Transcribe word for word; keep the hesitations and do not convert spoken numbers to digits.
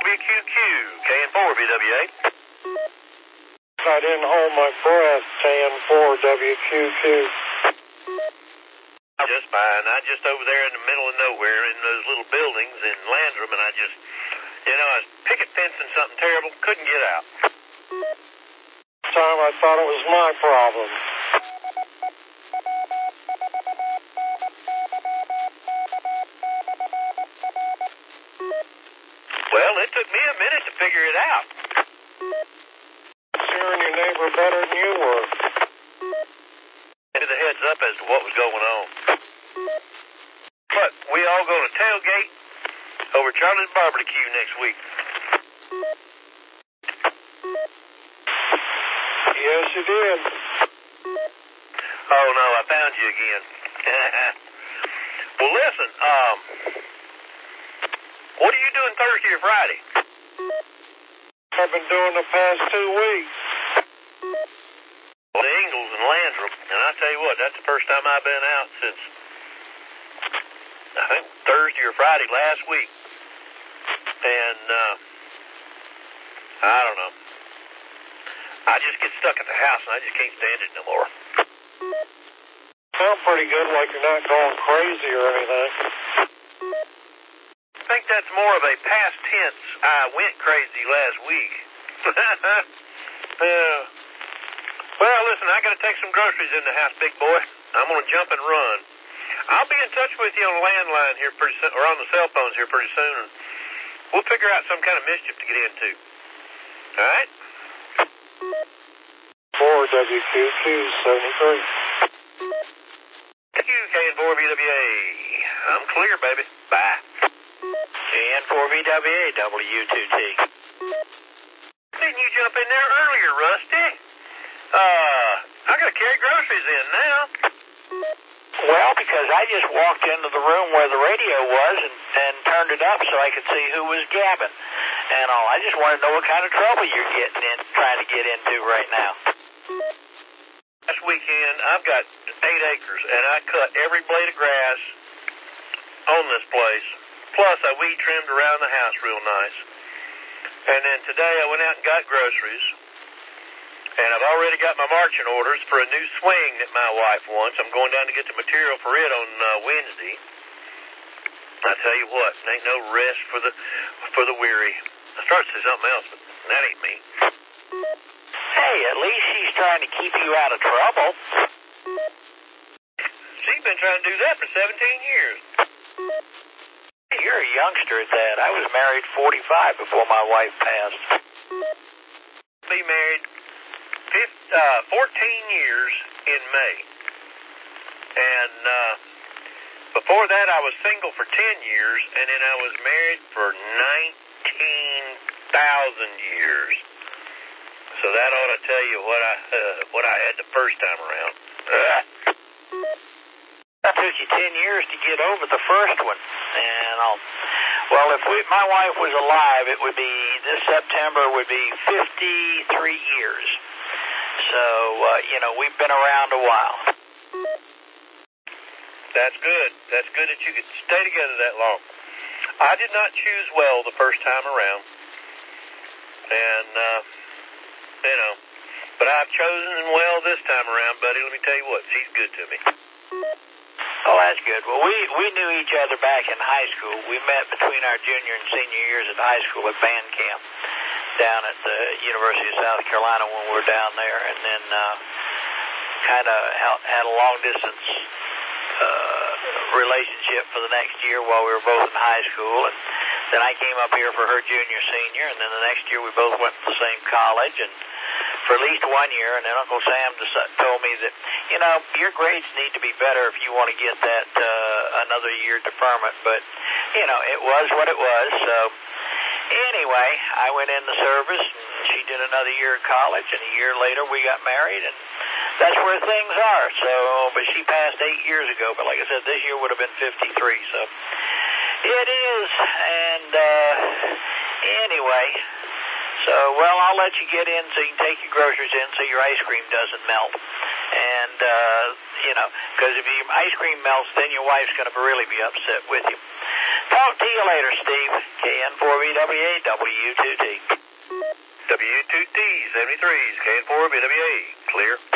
W Q Q, K N four V W A. I didn't hold my breath, K N four W Q Q. Just fine. I just over there in the middle of nowhere in those little buildings in Landrum, and I just, you know, I was picket fencing something terrible, couldn't get out. Time I thought it was my problem. Well, it took me a minute to figure it out. Hearing your neighbor better than you were. Give the heads up as to what was going on. But we all going to tailgate over Charlie's barbecue next week. Yes, you did. Oh, no, I found you again. Well, listen, um, what are you doing Thursday or Friday? I've been doing the past two weeks. Well, the Ingalls and Landrum, and I tell you what, that's the first time I've been out since, I think, Thursday or Friday last week. And, uh, I don't know. I just get stuck at the house, and I just can't stand it no more. Sound pretty good, like you're not going crazy or anything. I think that's more of a past tense. I went crazy last week. Yeah. Well, listen, I got to take some groceries in the house, big boy. I'm going to jump and run. I'll be in touch with you on the landline here pretty soon, or on the cell phones here pretty soon, and we'll figure out some kind of mischief to get into. All right? four W Q Q seventy-three. Thank you, K N four V W A. I'm clear, baby. Bye. K N four V W A, W two T. Didn't you jump in there earlier, Rusty? Uh, I got to carry groceries in now. Well, because I just walked into the room where the radio was and, and turned it up so I could see who was gabbing. And all, I just want to know what kind of trouble you're getting in, trying to get into right now. Last weekend, I've got eight acres, and I cut every blade of grass on this place. Plus, I weed trimmed around the house real nice. And then today, I went out and got groceries. And I've already got my marching orders for a new swing that my wife wants. I'm going down to get the material for it on uh, Wednesday. I tell you what, there ain't no rest for the for the weary. I started to say something else, but that ain't me. Hey, at least she's trying to keep you out of trouble. She's been trying to do that for seventeen years. You're a youngster at that. I was married forty-five before my wife passed. Be married fifteen, uh, fourteen years in May. And uh, before that, I was single for ten years, and then I was married for nineteen thousand years. So that ought to tell you what I uh, what I had the first time around. Uh. It took you ten years to get over the first one. And I'll, well, if we, my wife was alive, it would be, this September would be fifty-three years. So, uh, you know, we've been around a while. That's good. That's good that you could stay together that long. I did not choose well the first time around. And, uh, you know, but I've chosen well this time around, buddy. Let me tell you what, she's good to me. Oh, that's good. Well, we, we knew each other back in high school. We met between our junior and senior years at high school at band camp down at the University of South Carolina when we were down there, and then uh, kind of had a long-distance uh, relationship for the next year while we were both in high school. And then I came up here for her junior, senior, and then the next year we both went to the same college, and for at least one year, and then Uncle Sam just told me that, you know, your grades need to be better if you want to get that uh, another year deferment. But, you know, it was what it was. So, anyway, I went in the service, and she did another year of college, and a year later we got married, and that's where things are. So, but she passed eight years ago, but like I said, this year would have been fifty-three. So, it is, and uh, anyway... So, well, I'll let you get in so you can take your groceries in so your ice cream doesn't melt. And, uh, you know, because if your ice cream melts, then your wife's going to really be upset with you. Talk to you later, Steve. K N four B W A, W two T. W two T, seventy-threes, K N four B W A, clear.